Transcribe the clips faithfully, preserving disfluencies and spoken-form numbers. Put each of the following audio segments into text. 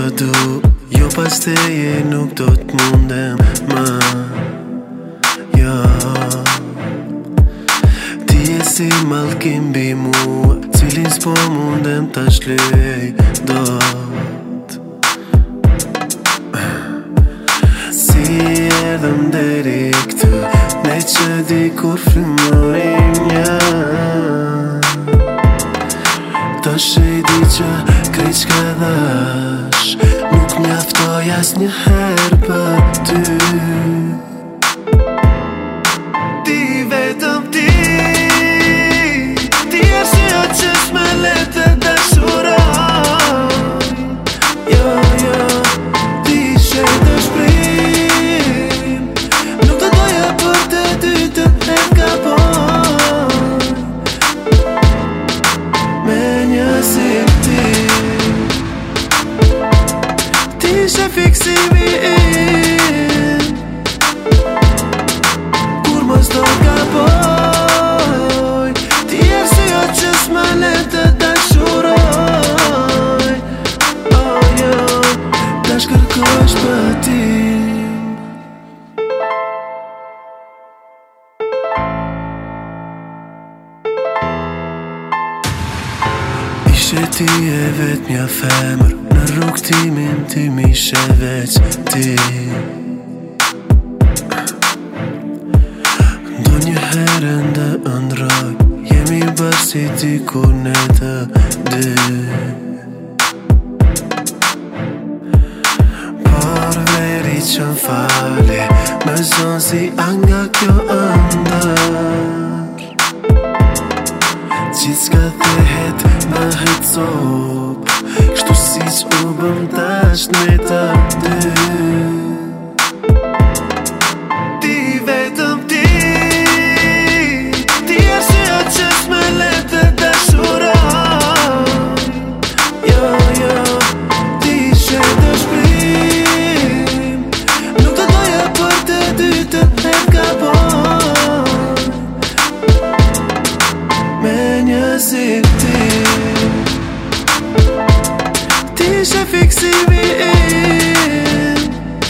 du, jo pas teje nuk do t'mundem më. Jo, ti je si mallkim mbi mua, cilin s'po mundem ta shlyej dot. Si erdhëm deri këtu, ne që dikur frymërim një. Tash e di që krejt çka dhash nuk mjaftoj asnjëherë për ty. Ti vetëm ti, ti arsyeja që s'më le të dashuroj. Jo, jo, ti ishe dëshpërim, nuk të doja për të dytën e gaboj. Me një si ti, ti ishe fiksimi im, kur mos do gaboj. Ti arsyeja që s'më le të dashuroj. Oh jo, tash kërkoj shpëtim. Ishe ti e vet mja femër, në rrug timin ti m'ishe veç ti. Do një herë ndë ëndroj, jemi bërë si ti kur ne të dy. Por veri që m'fale, më zonë si anga kjo ëndër. Gjithçka thehet më het cop, kështu siç u bëm tash ne të dy. Ti vetëm ti, ti arsyeja që s'më le të dashuroj. Jo, jo, ti ishe dëshpërim, nuk të doja për të dytën e gaboj. Me një si ti, ti ishe fiksimi im,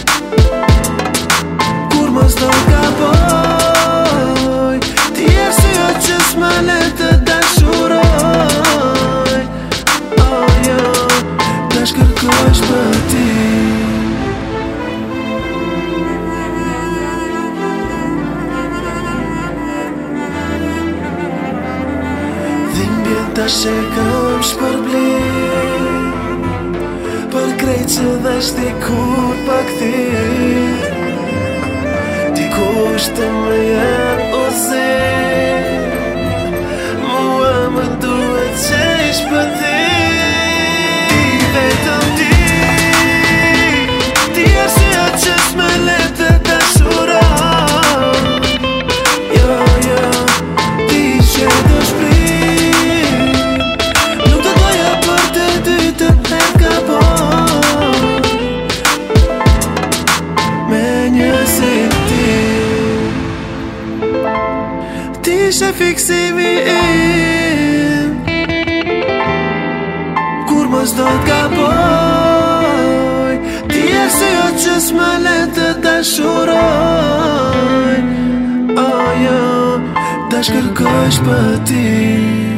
kur mos do gaboj. Ti arsyeja që s'më le të dashuroj. Oh jo, tash kërkoj shpëtim. Tash e kam shpërblim, për krejt që dhash dikur pa kthi. Dikush të më jep ozim, mua më duhet që i shpëtim. Ti vetëm ti, ti arsyeja që s'më le të dashuroj. Jo, jo, ti ishe dëshpërim, ti ishe fiksimi im, kur mos do t'gaboj. Ti arsyeja që s'më le të dashuroj. Oh jo, tash kërkoj shpëtim.